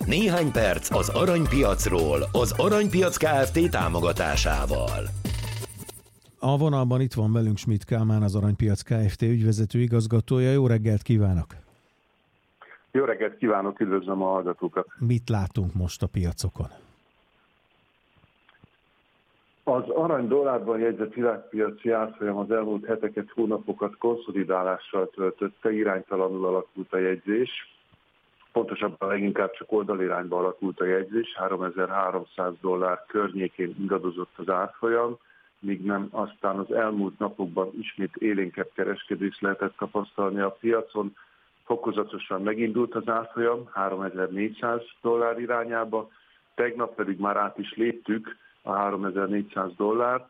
Néhány perc az aranypiacról, az Aranypiac Kft. Támogatásával. A vonalban itt van velünk Schmidt Kálmán, az Aranypiac Kft. Ügyvezető igazgatója. Jó reggelt kívánok! Jó reggelt kívánok, üdvözlöm a hallgatókat! Mit látunk most a piacokon? Az arany-dollárban jegyzett világpiaci árfolyam az elmúlt heteket, hónapokat konszolidálással töltötte, iránytalanul alakult a jegyzés. Pontosabban leginkább csak oldalirányba alakult a jegyzés, $3300 környékén ingadozott az árfolyam, míg nem aztán az elmúlt napokban ismét élénkebb kereskedést lehetett tapasztalni a piacon. Fokozatosan megindult az árfolyam $3400 irányába, tegnap pedig már át is léptük a $3400,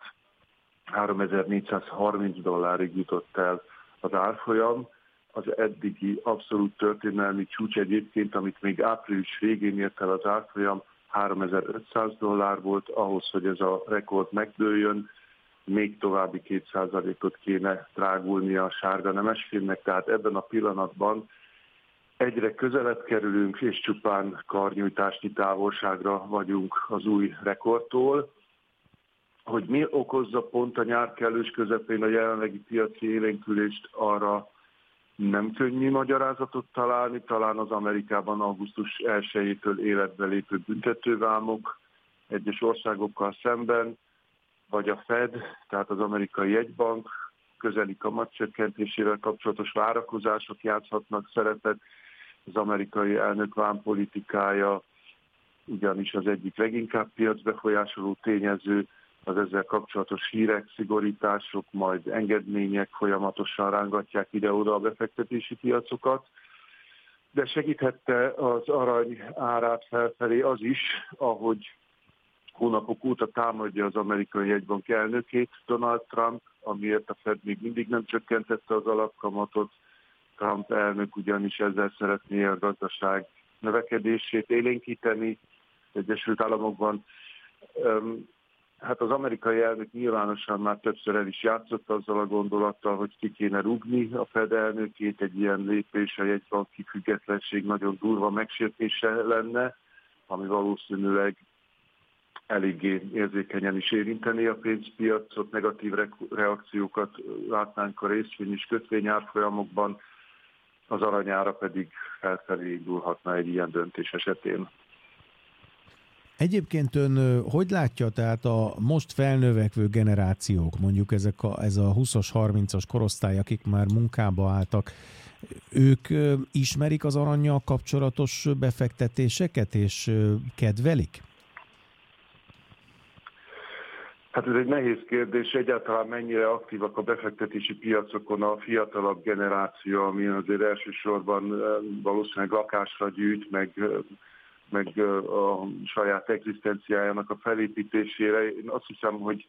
$3430 jutott el az árfolyam. Az eddigi abszolút történelmi csúcs egyébként, amit még április végén ért el az árfolyam, $3500 volt, ahhoz, hogy ez a rekord megdőljön, még további 2%-ot kéne drágulnia a sárga nemesfémnek, tehát ebben a pillanatban egyre közelebb kerülünk, és csupán karnyújtásnyi távolságra vagyunk az új rekordtól. Hogy mi okozza pont a nyár kellős közepén a jelenlegi piaci élénkülést, arra nem könnyű magyarázatot találni, talán az Amerikában augusztus 1-től életbe lépő büntetővámok egyes országokkal szemben, vagy a Fed, tehát az amerikai jegybank közeli kamatcsökkentésével kapcsolatos várakozások játszhatnak szerepet. Az amerikai elnök vámpolitikája ugyanis az egyik leginkább piacbefolyásoló tényező, az ezzel kapcsolatos hírek, szigorítások, majd engedmények folyamatosan rángatják ide-oda a befektetési piacokat. De segíthette az arany árát felfelé az is, ahogy hónapok óta támadja az amerikai jegybank elnökét, Donald Trump, amiért a Fed még mindig nem csökkentette az alapkamatot. Trump elnök ugyanis ezzel szeretné a gazdaság növekedését élénkíteni az Egyesült Államokban. Hát az amerikai elnök nyilvánosan már többször el is játszott azzal a gondolattal, hogy ki kéne rúgni a Fed elnökét, egy ilyen lépés a jegybanki függetlenség nagyon durva megsértése lenne, ami valószínűleg eléggé érzékenyen is érinteni a pénzpiacot, negatív reakciókat látnánk a részvény- és kötvényárfolyamokban, az aranyára pedig felfelé indulhatna egy ilyen döntés esetén. Egyébként ön hogy látja, tehát a most felnövekvő generációk, mondjuk ez a 20-as, 30-as korosztály, akik már munkába álltak, ők ismerik az arannyal kapcsolatos befektetéseket és kedvelik? Hát ez egy nehéz kérdés, egyáltalán mennyire aktívak a befektetési piacokon a fiatalabb generáció, ami azért elsősorban valószínűleg lakásra gyűjt, meg a saját egzisztenciájának a felépítésére. Én azt hiszem, hogy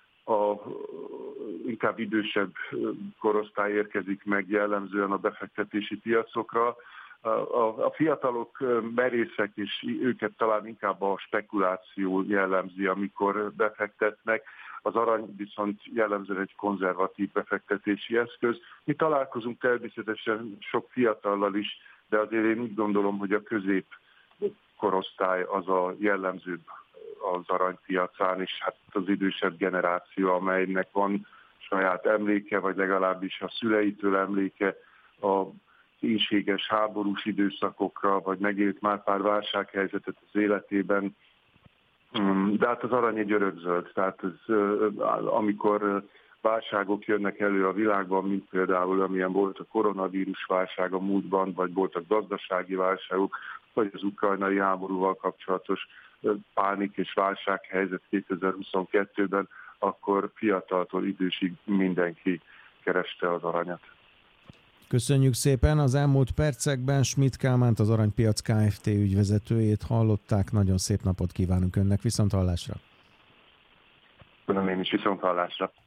inkább idősebb korosztály érkezik meg jellemzően a befektetési piacokra. A fiatalok merészek, és őket talán inkább a spekuláció jellemzi, amikor befektetnek. Az arany viszont jellemzően egy konzervatív befektetési eszköz. Mi találkozunk természetesen sok fiatallal is, de azért én úgy gondolom, hogy a középkorosztály az a jellemzőbb az aranypiacán, és hát az idősebb generáció, amelynek van saját emléke, vagy legalábbis a szüleitől emléke a ínséges háborús időszakokra, vagy megélt már pár válsághelyzetet az életében. De hát az arany egy örökzöld, tehát amikor válságok jönnek elő a világban, mint például amilyen volt a koronavírus válság a múltban, vagy voltak gazdasági válságok, vagy az ukrajnai háborúval kapcsolatos pánik és válsághelyzet 2022-ben, akkor fiataltól idősig mindenki kereste az aranyat. Köszönjük szépen! Az elmúlt percekben Schmidt Kálmánt, az Aranypiac Kft. Ügyvezetőjét hallották. Nagyon szép napot kívánunk önnek, viszonthallásra! Köszönöm én is, viszonthallásra!